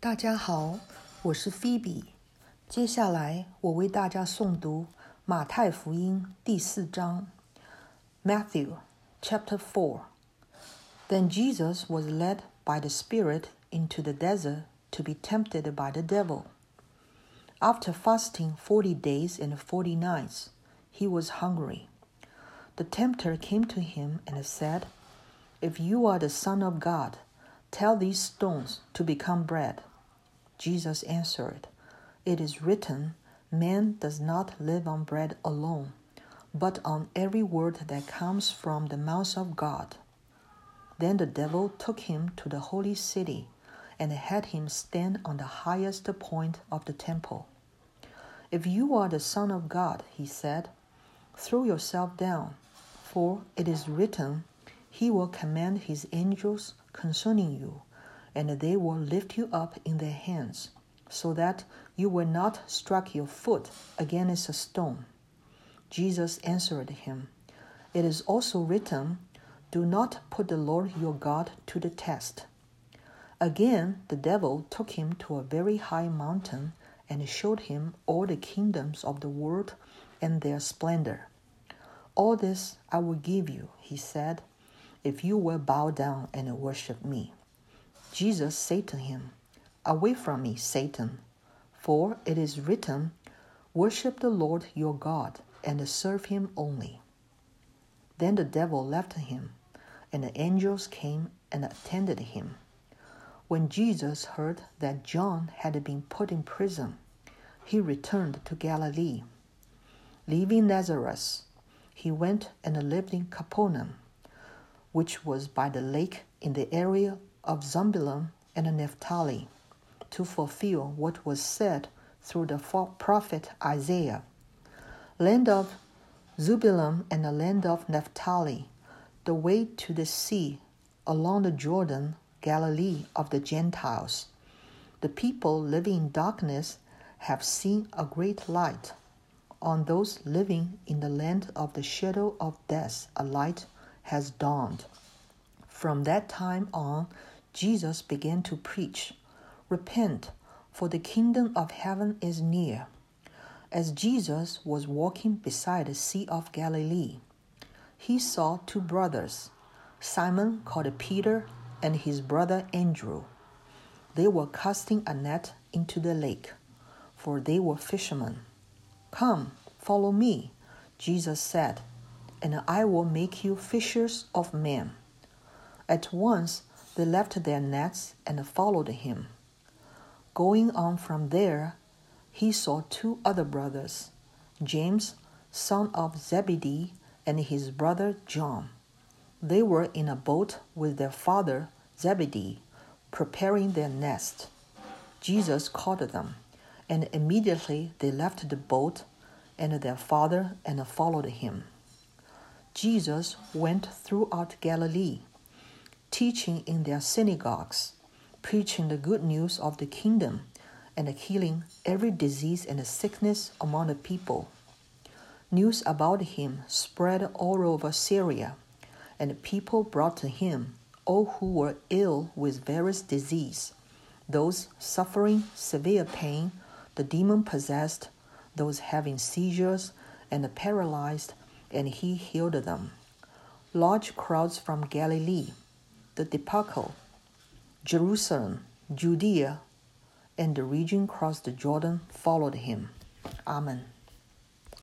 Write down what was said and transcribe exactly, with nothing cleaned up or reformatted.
大家好，我是菲比。接下来我为大家诵读马太福音第四章。Matthew chapter four. Then Jesus was led by the Spirit into the desert to be tempted by the devil. After fasting forty days and forty nights, he was hungry. The tempter came to him and said, "If you are the Son of God, tell these stones to become bread." Jesus answered, "It is written, man does not live on bread alone, but on every word that comes from the mouth of God." Then the devil took him to the holy city and had him stand on the highest point of the temple. "If you are the Son of God," he said, "throw yourself down, for it is written, He will command His angels concerning you, and they will lift you up in their hands, so that you will not strike your foot against a stone." Jesus answered him, "It is also written, do not put the Lord your God to the test." Again, the devil took him to a very high mountain and showed him all the kingdoms of the world and their splendor. "All this I will give you," he said, "if you will bow down and worship me." Jesus said to him, "Away from me, Satan, for it is written, worship the Lord your God and serve him only." Then the devil left him, and the angels came and attended him. When Jesus heard that John had been put in prison, he returned to Galilee. Leaving Nazareth, he went and lived in Capernaum, which was by the lake in the area of Zebulun and Naphtali, to fulfill what was said through the prophet Isaiah. "Land of Zebulun and the land of Naphtali, the way to the sea, along the Jordan, Galilee of the Gentiles. The people living in darkness have seen a great light. On those living in the land of the shadow of death, a light has dawned." From that time on, Jesus began to preach, "Repent, for the kingdom of heaven is near." As Jesus was walking beside the Sea of Galilee, he saw two brothers, Simon called Peter and his brother Andrew. They were casting a net into the lake, for they were fishermen. "Come, follow me," Jesus said, "and I will make you fishers of men." At once they left their nets and followed him. Going on from there, he saw two other brothers, James, son of Zebedee, and his brother John. They were in a boat with their father Zebedee, preparing their nest. Jesus called them, and immediately they left the boat and their father and followed him. Jesus went throughout Galilee, teaching in their synagogues, preaching the good news of the kingdom, and healing every disease and sickness among the people. News about him spread all over Syria, and people brought to him all who were ill with various diseases, those suffering severe pain, the demon-possessed, those having seizures, and the paralyzed, and he healed them. Large crowds from Galilee, the Decapolis, Jerusalem, Judea, and the region across the Jordan followed him. Amen.